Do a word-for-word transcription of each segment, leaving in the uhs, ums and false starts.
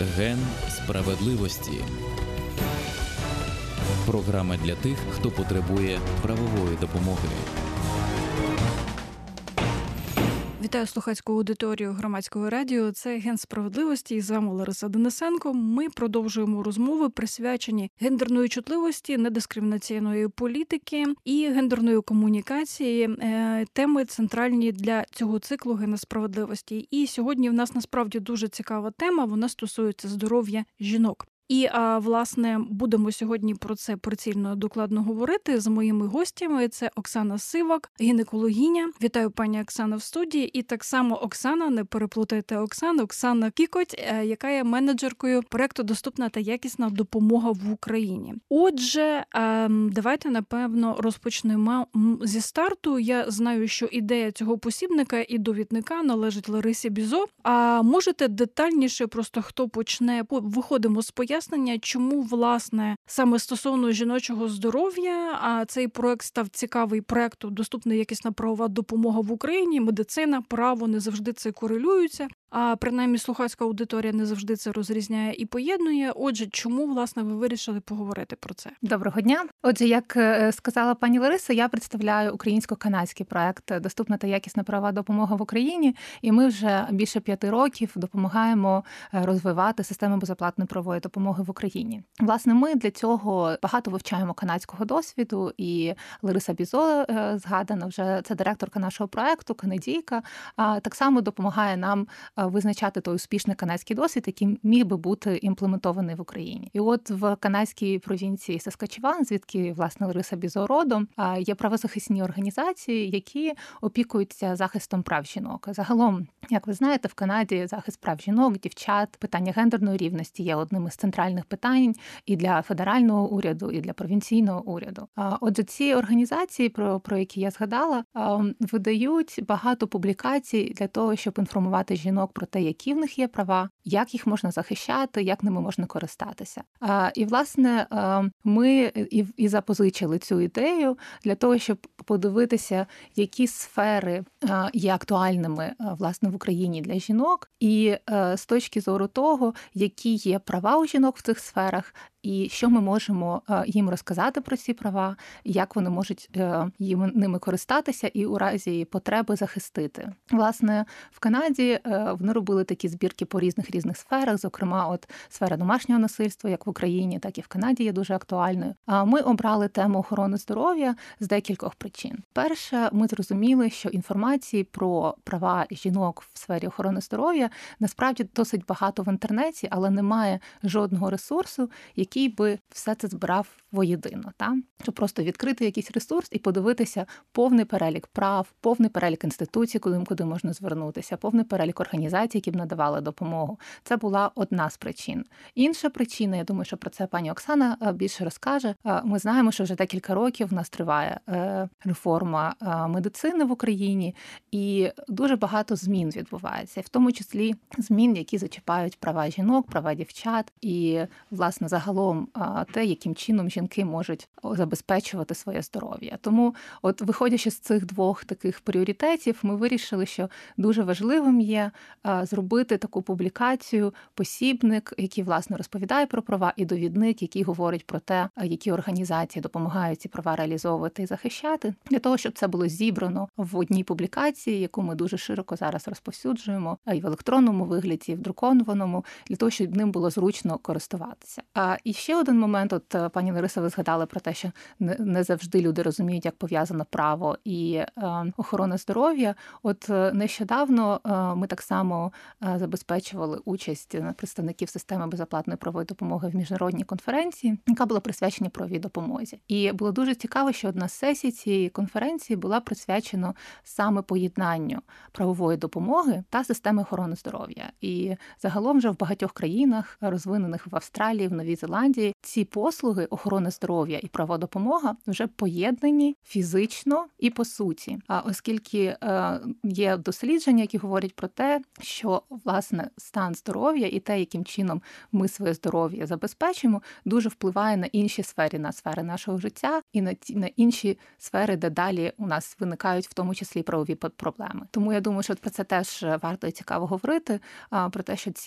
Ген справедливості. Програма для тих, хто потребує правової допомоги. Вітаю слухацьку аудиторію Громадського радіо. Це Ген справедливості. І з вами Лариса Денисенко. Ми продовжуємо розмови, присвячені гендерної чутливості, недискримінаційної політики і гендерної комунікації. Теми центральні для цього циклу Гена справедливості. І сьогодні в нас насправді дуже цікава тема. Вона стосується здоров'я жінок. І, власне, будемо сьогодні про це прицільно докладно говорити з моїми гостями. Це Оксана Сивак, гінекологиня. Вітаю, пані Оксана, в студії. І так само Оксана, не переплутайте Оксану, Оксана Кікоть, яка є менеджеркою проєкту «Доступна та якісна допомога в Україні». Отже, давайте, напевно, розпочнемо зі старту. Я знаю, що ідея цього посібника і довідника належить Ларисі Бізо. А можете детальніше, просто хто почне, виходимо з пояснення, чому, власне, саме стосовно жіночого здоров'я, а цей проект став цікавий проекту «Доступна якісна правова допомога в Україні». Медицина, право не завжди це корелюються, а принаймні слухацька аудиторія не завжди це розрізняє і поєднує. Отже, чому, власне, ви вирішили поговорити про це? Доброго дня. Отже, як сказала пані Лариса, я представляю українсько-канадський проект «Доступна та якісна правова допомога в Україні», і ми вже більше п'яти років допомагаємо розвивати систему безоплатної правової допомоги в Україні. Власне, ми для цього багато вивчаємо канадського досвіду, і Лариса Бізо, згадана вже, це директорка нашого проекту, канадійка, так само допомагає нам визначати той успішний канадський досвід, який міг би бути імплементований в Україні. І от в канадській провінції Саскачеван, звідки, власне, Лариса Бізо родом, є правозахисні організації, які опікуються захистом прав жінок. Загалом, як ви знаєте, в Канаді захист прав жінок, дівчат, питання гендерної рівності є одним із центральних питань і для федерального уряду, і для провінційного уряду. Отже, ці організації, про, про які я згадала, видають багато публікацій для того, щоб інформувати жінок про те, які в них є права, як їх можна захищати, як ними можна користатися. І, власне, ми і, і запозичили цю ідею для того, щоб подивитися, які сфери є актуальними, власне, в Україні для жінок, і з точки зору того, які є права у жінок в цих сферах, і що ми можемо їм розказати про ці права, як вони можуть їм ними користатися і у разі потреби захистити. Власне, в Канаді вони робили такі збірки по різних різних сферах, зокрема, от сфера домашнього насильства, як в Україні, так і в Канаді є дуже актуальною. А ми обрали тему охорони здоров'я з декількох причин. Перше, ми зрозуміли, що інформації про права жінок в сфері охорони здоров'я насправді досить багато в інтернеті, але немає жодного ресурсу, який який би все це збирав воєдино, та? Щоб просто відкрити якийсь ресурс і подивитися повний перелік прав, повний перелік інституцій, куди, куди можна звернутися, повний перелік організацій, які б надавали допомогу. Це була одна з причин. Інша причина, я думаю, що про це пані Оксана більше розкаже. Ми знаємо, що вже декілька років в нас триває реформа медицини в Україні, і дуже багато змін відбувається, в тому числі змін, які зачіпають права жінок, права дівчат і, власне, загалом те, яким чином жінки можуть забезпечувати своє здоров'я. Тому, от виходячи з цих двох таких пріоритетів, ми вирішили, що дуже важливим є зробити таку публікацію, посібник, який, власне, розповідає про права, і довідник, який говорить про те, які організації допомагають ці права реалізовувати і захищати, для того, щоб це було зібрано в одній публікації, яку ми дуже широко зараз розповсюджуємо, і в електронному вигляді, і в друкованому, для того, щоб ним було зручно користуватися. І ще один момент, от пані Лариса, ви згадали про те, що не завжди люди розуміють, як пов'язано право і е, охорона здоров'я. От нещодавно е, ми так само е, забезпечували участь представників системи безоплатної правової допомоги в міжнародній конференції, яка була присвячена правовій допомозі. І було дуже цікаво, що одна з сесій цієї конференції була присвячена саме поєднанню правової допомоги та системи охорони здоров'я. І загалом вже в багатьох країнах, розвинених в Австралії, в Новій Зеландії, ці послуги охорони здоров'я і правова допомога вже поєднані фізично і по суті. А оскільки є дослідження, які говорять про те, що, власне, стан здоров'я і те, яким чином ми своє здоров'я забезпечимо, дуже впливає на інші сфери, на сфери нашого життя і на ті, на інші сфери, де далі у нас виникають в тому числі правові проблеми. Тому я думаю, що про це теж варто і цікаво говорити, про те, що ці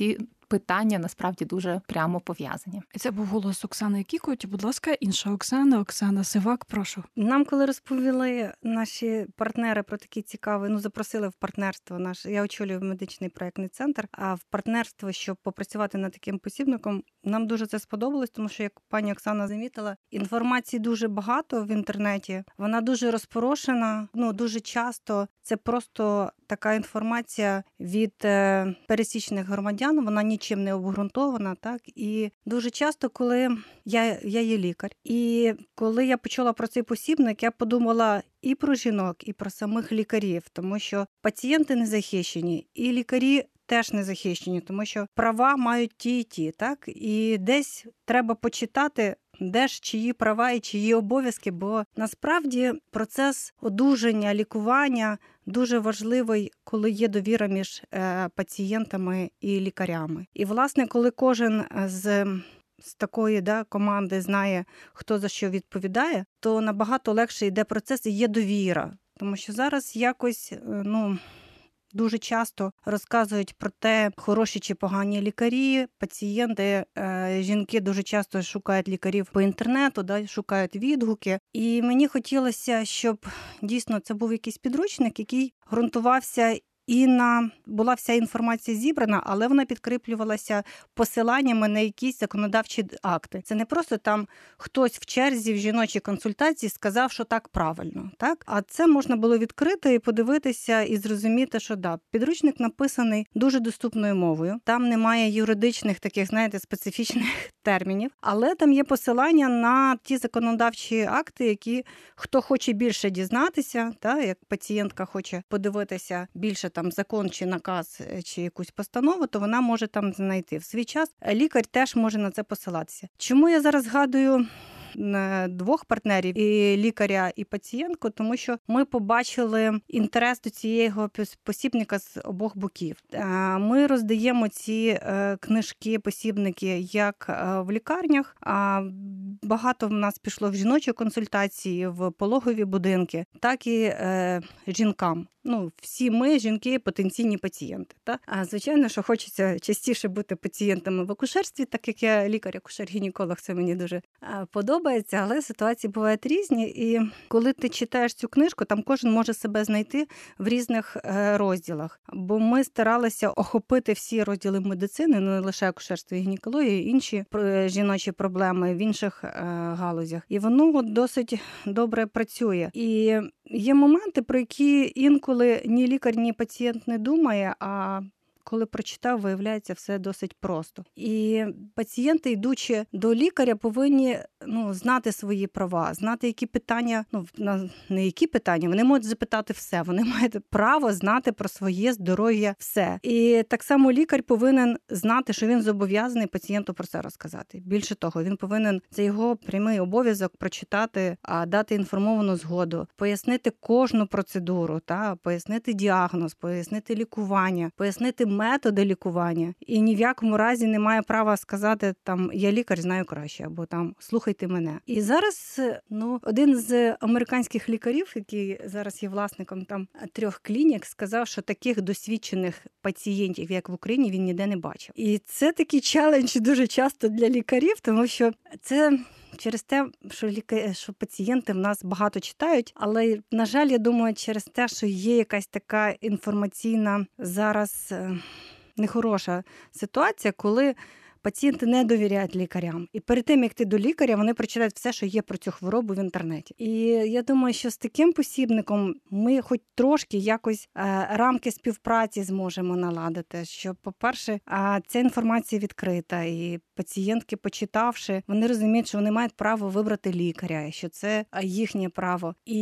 питання насправді дуже прямо пов'язані. Це був голос Оксани Кікоть. Будь ласка, інша Оксана, Оксана Сивак, прошу. Нам, коли розповіли наші партнери про такі цікаві, ну, запросили в партнерство наш, я очолюю медичний проєктний центр, а в партнерство, щоб попрацювати над таким посібником, нам дуже це сподобалось, тому що, як пані Оксана замітила, інформації дуже багато в інтернеті, вона дуже розпорошена, ну, дуже часто це просто така інформація від е, пересічних громадян, вона нічим не обґрунтована, так, і дуже часто, коли я, я є лікар, і коли я почула про цей посібник, я подумала і про жінок, і про самих лікарів, тому що пацієнти не захищені, і лікарі теж не захищені, тому що права мають ті і ті, так, і десь треба почитати, де ж чиї права і чиї обов'язки, бо насправді процес одужання, лікування дуже важливий, коли є довіра між пацієнтами і лікарями. І, власне, коли кожен з з такої да, команди знає, хто за що відповідає, то набагато легше йде процес і є довіра. Тому що зараз якось, ну, дуже часто розказують про те, хороші чи погані лікарі, пацієнти, е, жінки дуже часто шукають лікарів по інтернету, да, шукають відгуки. І мені хотілося, щоб дійсно це був якийсь підручник, який ґрунтувався і на була вся інформація зібрана, але вона підкріплювалася посиланнями на якісь законодавчі акти. Це не просто там хтось в черзі в жіночій консультації сказав, що так правильно, так? А це можна було відкрити і подивитися і зрозуміти, що да, підручник написаний дуже доступною мовою. Там немає юридичних таких, знаєте, специфічних термінів, але там є посилання на ті законодавчі акти, які хто хоче більше дізнатися, та як пацієнтка хоче подивитися більше там закон чи наказ, чи якусь постанову, то вона може там знайти. В свій час лікар теж може на це посилатися. Чому я зараз згадую двох партнерів, і лікаря, і пацієнтку, тому що ми побачили інтерес до цього посібника з обох боків. Ми роздаємо ці книжки, посібники як в лікарнях, а багато в нас пішло в жіночі консультації, в пологові будинки, так і жінкам. Ну, всі ми, жінки, потенційні пацієнти. Та? А звичайно, що хочеться частіше бути пацієнтами в акушерстві, так як я лікар-акушер-гінеколог, це мені дуже подобається, але ситуації бувають різні. І коли ти читаєш цю книжку, там кожен може себе знайти в різних розділах. Бо ми старалися охопити всі розділи медицини, не лише акушерство і гінекологію, інші жіночі проблеми в інших галузях. І воно досить добре працює. І є моменти, про які інколи ні лікар, ні пацієнт не думає, а коли прочитав, виявляється, все досить просто. І пацієнти, йдучи до лікаря, повинні ну, знати свої права, знати, які питання, ну, не які питання, вони можуть запитати все, вони мають право знати про своє здоров'я все. І так само лікар повинен знати, що він зобов'язаний пацієнту про це розказати. Більше того, він повинен, це його прямий обов'язок прочитати, а дати інформовану згоду, пояснити кожну процедуру, та, пояснити діагноз, пояснити лікування, пояснити методи лікування. І ні в якому разі не має права сказати, там, я лікар, знаю краще, або там, слухайте мене. І зараз, ну, один з американських лікарів, який зараз є власником там трьох клінік, сказав, що таких досвідчених пацієнтів, як в Україні, він ніде не бачив. І це такий челендж дуже часто для лікарів, тому що це через те, що лікарі, що пацієнти в нас багато читають, але, на жаль, я думаю, через те, що є якась така інформаційна зараз нехороша ситуація, коли пацієнти не довіряють лікарям. І перед тим, як ти до лікаря, вони прочитають все, що є про цю хворобу в інтернеті. І я думаю, що з таким посібником ми хоч трошки якось е, рамки співпраці зможемо наладити, що, по-перше, е, ця інформація відкрита, і пацієнтки, почитавши, вони розуміють, що вони мають право вибрати лікаря, що це їхнє право. І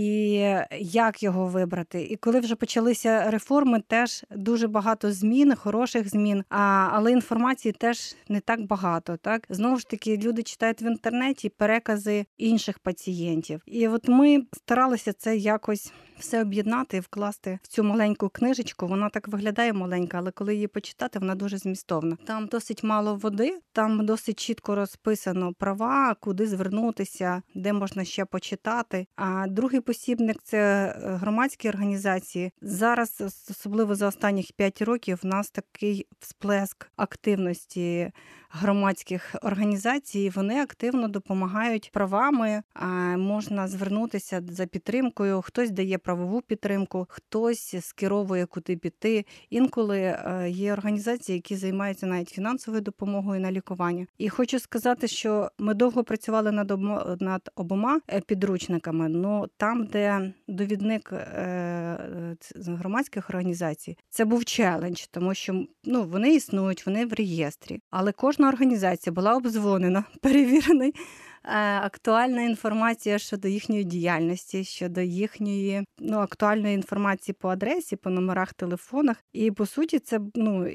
як його вибрати. І коли вже почалися реформи, теж дуже багато змін, хороших змін, а, але інформації теж не так так багато. Так? Знову ж таки, люди читають в інтернеті перекази інших пацієнтів. І от ми старалися це якось все об'єднати і вкласти в цю маленьку книжечку. Вона так виглядає маленька, але коли її почитати, вона дуже змістовна. Там досить мало води, там досить чітко розписано права, куди звернутися, де можна ще почитати. А другий посібник – це громадські організації. Зараз, особливо за останніх п'ять років, в нас такий всплеск активності громадських організацій. Вони активно допомагають правами, а можна звернутися за підтримкою. Хтось дає правову підтримку, хтось скеровує, куди піти. Інколи є організації, які займаються навіть фінансовою допомогою на лікування. І хочу сказати, що ми довго працювали над, обо... над обома підручниками, але там, де довідник громадських організацій, це був челендж, тому що ну, вони існують, вони в реєстрі. Але кожна організація була обдзвонена, перевірена актуальна інформація щодо їхньої діяльності, щодо їхньої ну, актуальної інформації по адресі, по номерах телефонах. І, по суті, це ну,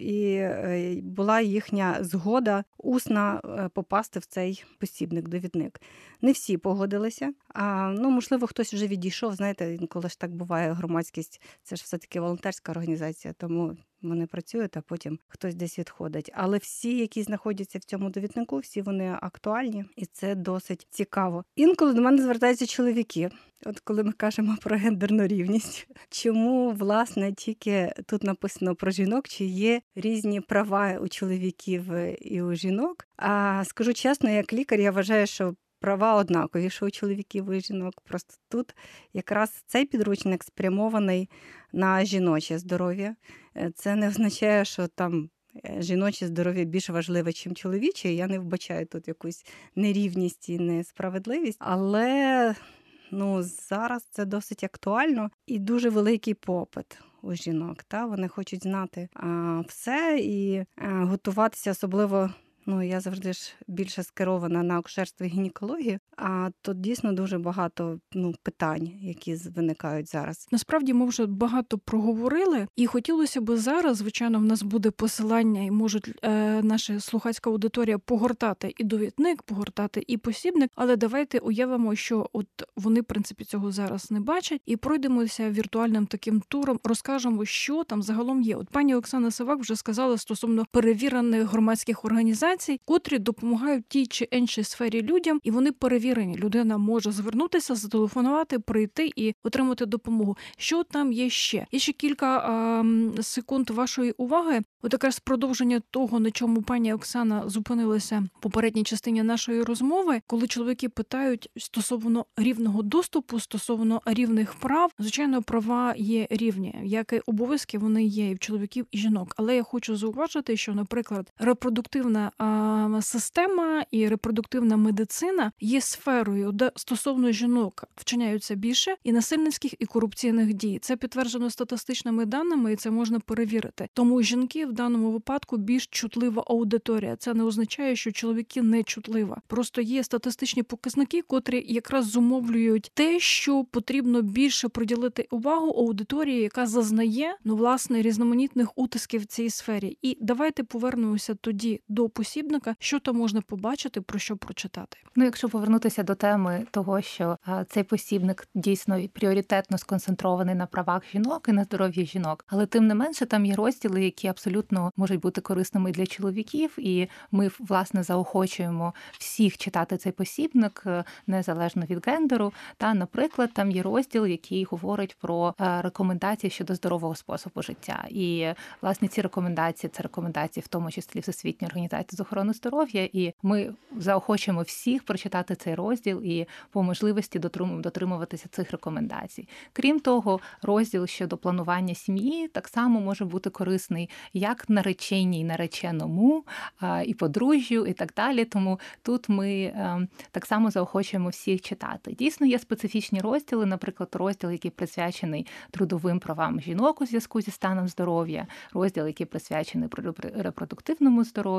і була їхня згода усна попасти в цей посібник-довідник. Не всі погодилися. А, ну, можливо, хтось вже відійшов. Знаєте, інколи ж так буває, громадськість – це ж все-таки волонтерська організація, тому вони працюють, а потім хтось десь відходить. Але всі, які знаходяться в цьому довіднику, всі вони актуальні, і це досить цікаво. Інколи до мене звертаються чоловіки. От коли ми кажемо про гендерну рівність, чому, власне, тільки тут написано про жінок, чи є різні права у чоловіків і у жінок. А скажу чесно, як лікар, я вважаю, що права однакові, що у чоловіків і у жінок. Просто тут якраз цей підручник спрямований на жіноче здоров'я. Це не означає, що там жіноче здоров'я більш важливе, ніж чоловіче. Я не вбачаю тут якусь нерівність і несправедливість. Але ну, зараз це досить актуально і дуже великий попит у жінок. Та? Вони хочуть знати а, все і а, готуватися, особливо. Ну, я завжди ж більше скерована на акушерство і гінекологію, а тут дійсно дуже багато ну, питань, які виникають зараз. Насправді ми вже багато проговорили, і хотілося б зараз, звичайно, в нас буде посилання, і можуть е, наша слухацька аудиторія погортати і довідник, погортати і посібник, але давайте уявимо, що от вони, в принципі, цього зараз не бачать, і пройдемося віртуальним таким туром, розкажемо, що там загалом є. От пані Оксана Сивак вже сказала стосовно перевірених громадських організацій, котрі допомагають тій чи іншій сфері людям, і вони перевірені. Людина може звернутися, зателефонувати, прийти і отримати допомогу. Що там є ще? Є ще кілька а, секунд вашої уваги. От якраз продовження того, на чому пані Оксана зупинилася в попередній частині нашої розмови, коли чоловіки питають стосовно рівного доступу, стосовно рівних прав. Звичайно, права є рівні, як і обов'язки вони є і в чоловіків, і жінок. Але я хочу зауважити, що, наприклад, репродуктивна а, система і репродуктивна медицина є сферою, де стосовно жінок вчиняються більше і насильницьких, і корупційних дій. Це підтверджено статистичними даними, і це можна перевірити. Тому жінки в даному випадку більш чутлива аудиторія. Це не означає, що чоловіки не чутлива. Просто є статистичні показники, котрі якраз зумовлюють те, що потрібно більше приділити увагу аудиторії, яка зазнає, ну, власне, різноманітних утисків в цій сфері. І давайте повернемося тоді до посібника, що там можна побачити, про що прочитати. Ну, якщо повернутися до теми того, що а, цей посібник дійсно пріоритетно сконцентрований на правах жінок і на здоров'ї жінок, але тим не менше там є розділи, які абсолютно можуть бути корисними для чоловіків, і ми, власне, заохочуємо всіх читати цей посібник незалежно від гендеру. Та, наприклад, там є розділ, який говорить про рекомендації щодо здорового способу життя. І, власне, ці рекомендації – це рекомендації в тому числі Всесвітньої організації з охорони здоров'я, і ми заохочуємо всіх прочитати цей розділ і по можливості дотримуватися цих рекомендацій. Крім того, розділ щодо планування сім'ї так само може бути корисний як нареченій, нареченому, і подружжю, і так далі. Тому тут ми так само заохочуємо всіх читати. Дійсно, є специфічні розділи, наприклад, розділ, який присвячений трудовим правам жінок у зв'язку зі станом здоров'я, розділ, який присвячений репродуктивному здоров'ю,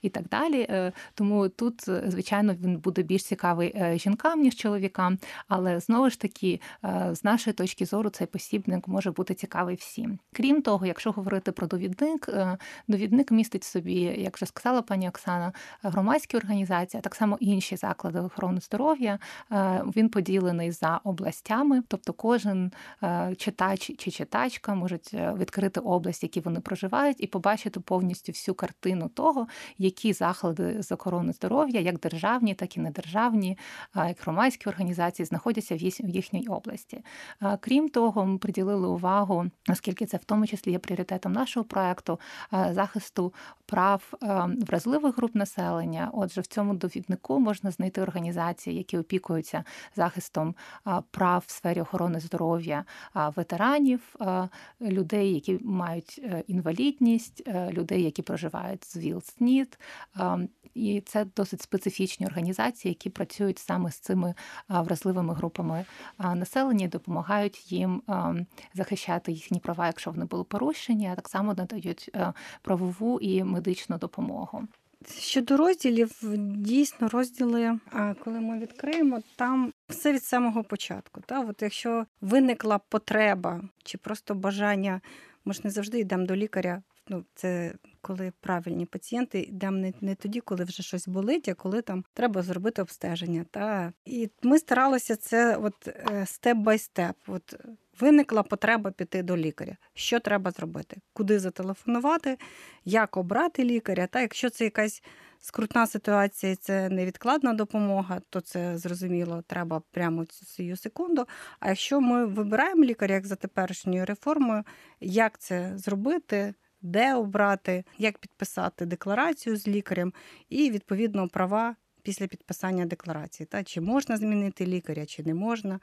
і так далі. Тому тут, звичайно, він буде більш цікавий жінкам, ніж чоловікам, але знову ж таки, з нашої точки зору, цей посібник може бути цікавий всім. Крім того, якщо говорити про довідник, довідник містить в собі, як вже сказала пані Оксана, громадські організації, а так само інші заклади охорони здоров'я. Він поділений за областями, тобто кожен читач чи читачка можуть відкрити область, в якій вони проживають, і побачити повністю всю картину того, які заклади з охорони здоров'я, як державні, так і недержавні, як громадські організації знаходяться в їхній області. Крім того, ми приділили увагу, оскільки це в тому числі є пріоритетом нашого проекту, захисту прав вразливих груп населення. Отже, в цьому довіднику можна знайти організації, які опікуються захистом прав в сфері охорони здоров'я ветеранів, людей, які мають інвалідність, людей, які проживають з ВІЛ-СНІД. І це досить специфічні організації, які працюють саме з цими вразливими групами населення і допомагають їм захищати їхні права, якщо вони були порушені, а так само надають правову і медичну допомогу. Щодо розділів, дійсно розділи, коли ми відкриємо, там все від самого початку. Та? От якщо виникла потреба чи просто бажання, ми ж не завжди йдемо до лікаря, ну, це коли правильні пацієнти, йдемо не, не тоді, коли вже щось болить, а коли там треба зробити обстеження. Та? І ми старалися це от степ-бай-степ. От виникла потреба піти до лікаря. Що треба зробити? Куди зателефонувати? Як обрати лікаря? Та якщо це якась скрутна ситуація, це невідкладна допомога, то це, зрозуміло, треба прямо цю секунду. А якщо ми вибираємо лікаря, як за теперішньою реформою, як це зробити, де обрати, як підписати декларацію з лікарем і, відповідно, права після підписання декларації. Та, чи можна змінити лікаря, чи не можна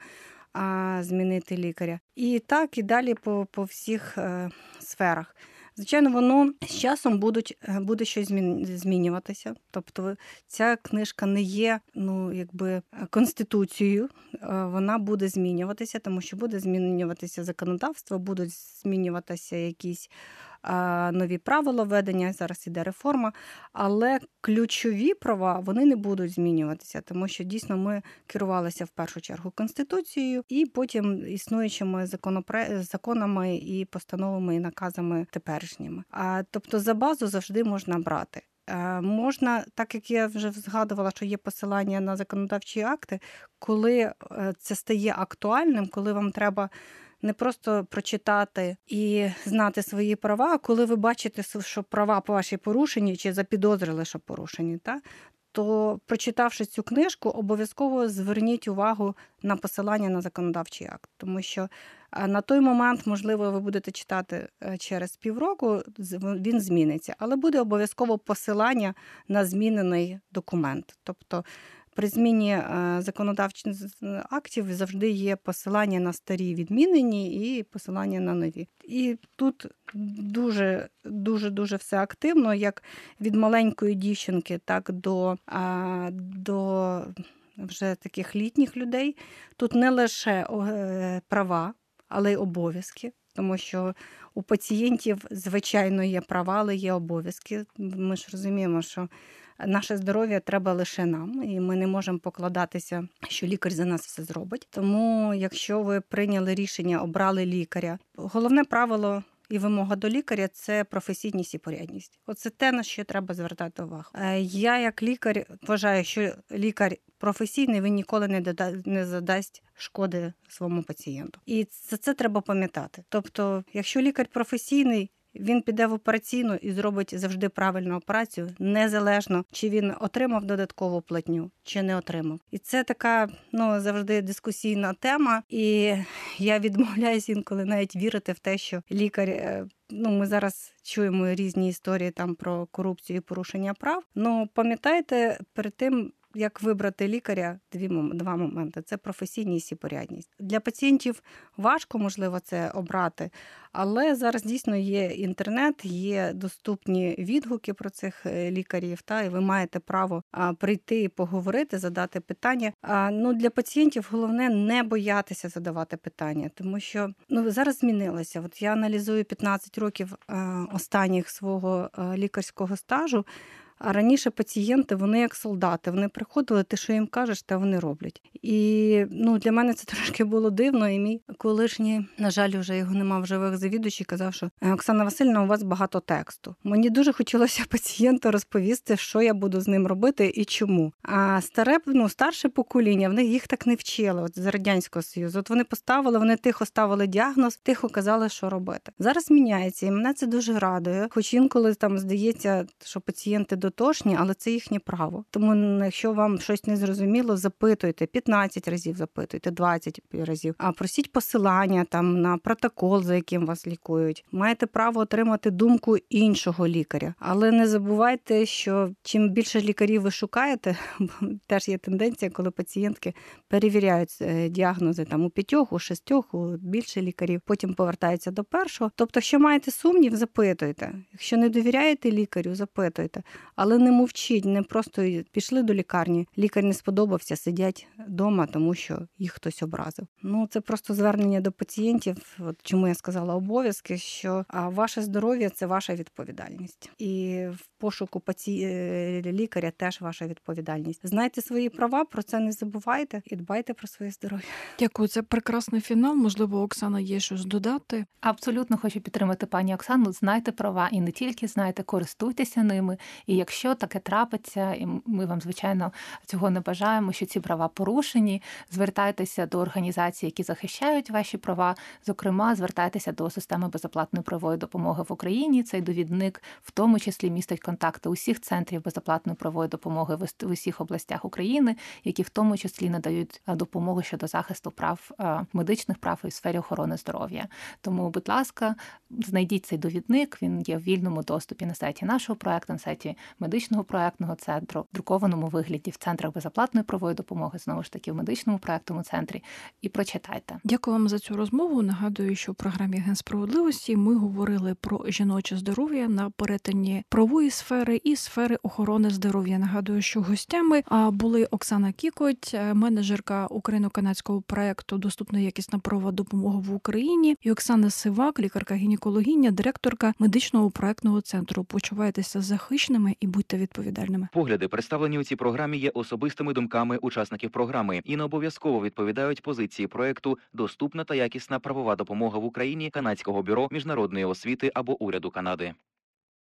а, змінити лікаря. І так, і далі по, по всіх е, сферах. Звичайно, воно з часом будуть, буде щось змінюватися. Тобто ця книжка не є, ну, якби, конституцією, вона буде змінюватися, тому що буде змінюватися законодавство, будуть змінюватися якісь нові правила ведення, зараз іде реформа, але ключові права, вони не будуть змінюватися, тому що дійсно ми керувалися в першу чергу Конституцією і потім існуючими законами і постановами і наказами теперішніми. А, тобто за базу завжди можна брати. Можна, так як я вже згадувала, що є посилання на законодавчі акти, коли це стає актуальним, коли вам треба не просто прочитати і знати свої права, а коли ви бачите, що права по вашій порушені, чи запідозрили, що порушені, та, то, прочитавши цю книжку, обов'язково зверніть увагу на посилання на законодавчий акт. Тому що на той момент, можливо, ви будете читати через півроку, він зміниться. Але буде обов'язково посилання на змінений документ. Тобто при зміні законодавчих актів завжди є посилання на старі відмінені і посилання на нові. І тут дуже, дуже, дуже все активно, як від маленької дівчинки, так до, до вже таких літніх людей. Тут не лише права, але й обов'язки. Тому що у пацієнтів, звичайно, є права, але є обов'язки. Ми ж розуміємо, що наше здоров'я треба лише нам, і ми не можемо покладатися, що лікар за нас все зробить. Тому, якщо ви прийняли рішення, обрали лікаря, головне правило і вимога до лікаря – це професійність і порядність. Оце те, на що треба звертати увагу. Я, як лікар, вважаю, що лікар професійний, він ніколи не, дода... не задасть шкоди своєму пацієнту. І за це треба пам'ятати. Тобто, якщо лікар професійний, він піде в операційну і зробить завжди правильну операцію, незалежно, чи він отримав додаткову платню, чи не отримав. І це така, ну, завжди дискусійна тема, і я відмовляюсь інколи навіть вірити в те, що лікар, ну, ми зараз чуємо різні історії там про корупцію і порушення прав, ну, пам'ятайте перед тим, як вибрати лікаря, дві, два моменти. Це професійність і порядність. Для пацієнтів важко, можливо, це обрати, але зараз дійсно є інтернет, є доступні відгуки про цих лікарів, та, і ви маєте право а, прийти і поговорити, задати питання. А, ну, для пацієнтів головне не боятися задавати питання, тому що, ну, зараз змінилося. От я аналізую п'ятнадцять років а, останніх свого а, лікарського стажу. А раніше пацієнти, вони як солдати, вони приходили, ти що їм кажеш, те вони роблять. І ну, для мене це трошки було дивно, і мій колишній, на жаль, вже його нема в живих, завідувачий, казав, що Оксана Васильівна, у вас багато тексту. Мені дуже хотілося пацієнту розповісти, що я буду з ним робити і чому. А старе, ну, старше покоління, в них їх так не вчили, от з Радянського Союзу. От вони поставили, вони тихо ставили діагноз, тихо казали, що робити. Зараз міняється, і мене це дуже радує. Хоч інколи там здається, що пацієнти дотошні, але це їхнє право. Тому якщо вам щось не зрозуміло, запитуйте, п'ятнадцять разів запитуйте, двадцять разів. А просіть посилання там на протокол, за яким вас лікують. Маєте право отримати думку іншого лікаря. Але не забувайте, що чим більше лікарів ви шукаєте, теж є тенденція, коли пацієнтки перевіряють діагнози там у п'ятьох, у шістьох, у більше лікарів, потім повертаються до першого. Тобто, якщо маєте сумнів, запитуйте. Якщо не довіряєте лікарю, запитуйте. Але не мовчіть, не просто пішли до лікарні, лікар не сподобався, сидять вдома, тому що їх хтось образив. Ну, це просто звернення до пацієнтів, от чому я сказала обов'язки, що а ваше здоров'я – це ваша відповідальність. І в пошуку паці... лікаря теж ваша відповідальність. Знайте свої права, про це не забувайте і дбайте про своє здоров'я. Дякую, це прекрасний фінал. Можливо, Оксана, є щось додати? Абсолютно хочу підтримати пані Оксану. Знайте права і не тільки знайте, користуйтеся ними. І якщо таке трапиться, і ми вам, звичайно, цього не бажаємо, що ці права порушені, звертайтеся до організацій, які захищають ваші права. Зокрема, звертайтеся до системи безоплатної правової допомоги в Україні. Цей довідник в тому числі містить контакти усіх центрів безоплатної правової допомоги в усіх областях України, які в тому числі надають допомогу щодо захисту прав, медичних прав і в сфері охорони здоров'я. Тому, будь ласка, знайдіть цей довідник, він є в вільному доступі на сайті нашого проекту, на сайті медичного проектного центру, в друкованому вигляді в центрах безоплатної правової допомоги, знову ж таки в медичному проектному центрі, і прочитайте. Дякую вам за цю розмову. Нагадую, що в програмі «Генсправедливості» ми говорили про жіноче здоров'я на перетині правової сфери і сфери охорони здоров'я. Нагадую, що гостями були Оксана Кікоть, менеджерка україно-канадського проекту «Доступна якісна правова допомога в Україні», і Оксана Сивак, лікарка-гінекологиня, директорка медичного проектного центру. Почувайтеся захищеними і будьте відповідальними. Погляди, представлені у цій програмі, є особистими думками учасників програми і не обов'язково відповідають позиції проекту «Доступна та якісна правова допомога в Україні» Канадського бюро міжнародної освіти або уряду Канади.